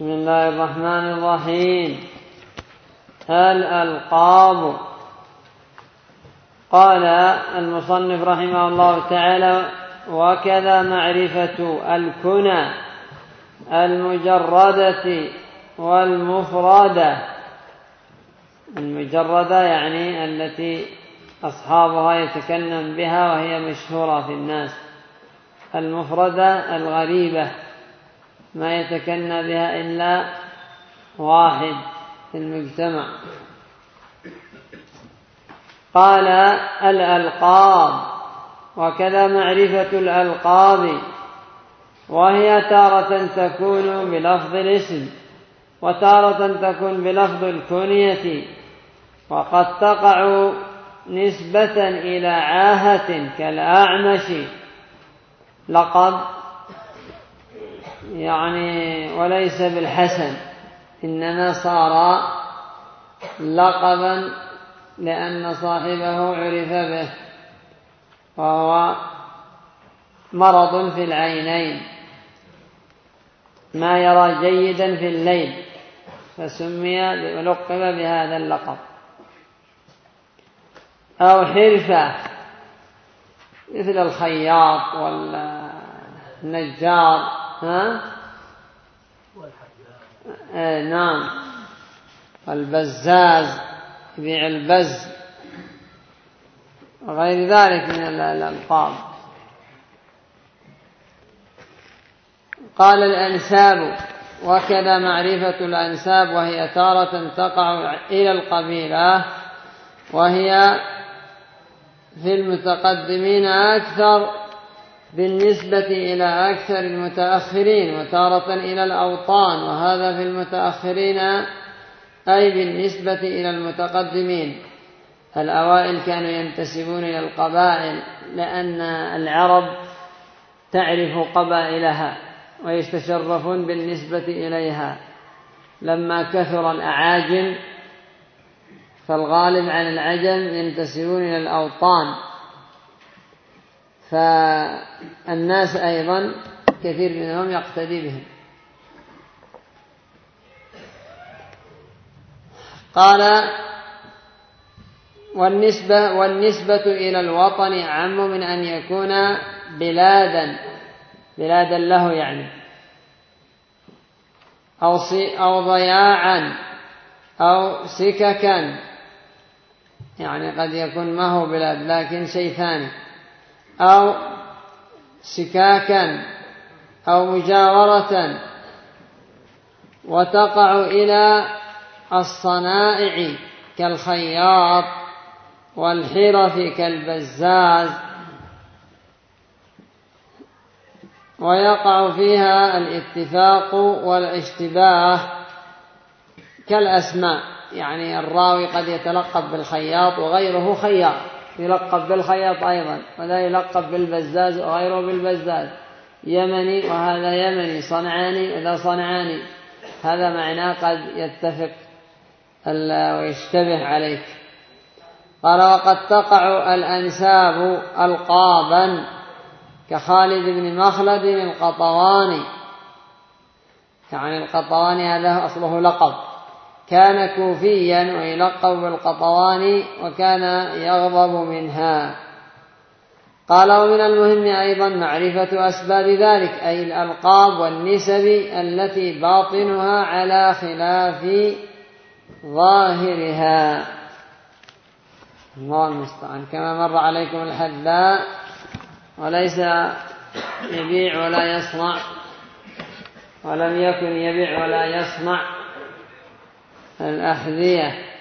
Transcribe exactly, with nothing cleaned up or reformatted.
بسم الله الرحمن الرحيم. الألقاب. قال المصنف رحمه الله تعالى: وكذا معرفة الكنى المجردة والمفردة. المجردة يعني التي أصحابها يتكلم بها وهي مشهورة في الناس. المفردة الغريبة ما يتكنى بها إلا واحد في المجتمع. قال: الألقاب. وكذا معرفة الألقاب، وهي تارة تكون بلفظ الاسم وتارة تكون بلفظ الكنية، وقد تقع نسبة إلى عاهة كالأعمش لقب، يعني وليس بالحسن، إنما صار لقبا لأن صاحبه عرف به، وهو مرض في العينين ما يرى جيدا في الليل، فسمي ولقب بهذا اللقب. أو حرفة مثل الخياط والنجار، ها؟ آه نعم، البزاز يبيع البز وغير ذلك من الألقاب. قال: الأنساب. وكذا معرفة الأنساب، وهي تارة تقع إلى القبيلة، وهي في المتقدمين أكثر بالنسبة إلى أكثر المتأخرين، وتارة إلى الأوطان، وهذا في المتأخرين أي بالنسبة إلى المتقدمين. الأوائل كانوا ينتسبون إلى القبائل لأن العرب تعرف قبائلها ويستشرفون بالنسبة إليها. لما كثر الأعاجم فالغالب عن العجم ينتسبون إلى الأوطان، فالناس أيضا كثير منهم يقتدي بهم. قال: والنسبة, والنسبة إلى الوطن أعم من أن يكون بلادا بلادا له يعني، أو, أو ضياعا أو سككا، يعني قد يكون ما هو بلاد لكن شيء ثاني، أو سكاكا أو مجاورة. وتقع إلى الصنائع كالخياط، والحرف كالبزاز، ويقع فيها الاتفاق والاشتباه كالأسماء، يعني الراوي قد يتلقب بالخياط وغيره خياط، يلقب بالخياط أيضا، ولا يلقب بالبزاز وغيره بالبزاز، يمني وهذا يمني، صنعاني ولا صنعاني، هذا معناه قد يتفق ويشتبه عليك. قال: وقد تقع الأنساب ألقابا كخالد بن مخلد القطواني، يعني القطواني هذا أصله لقب، كان كوفيا ويلقب بالقطواني وكان يغضب منها. قال: ومن المهم أيضا معرفة أسباب ذلك، أي الألقاب والنسب التي باطنها على خلاف ظاهرها. الله المستعان. كما مر عليكم الحذاء وليس يبيع ولا يصنع، ولم يكن يبيع ولا يصنع الأحذية،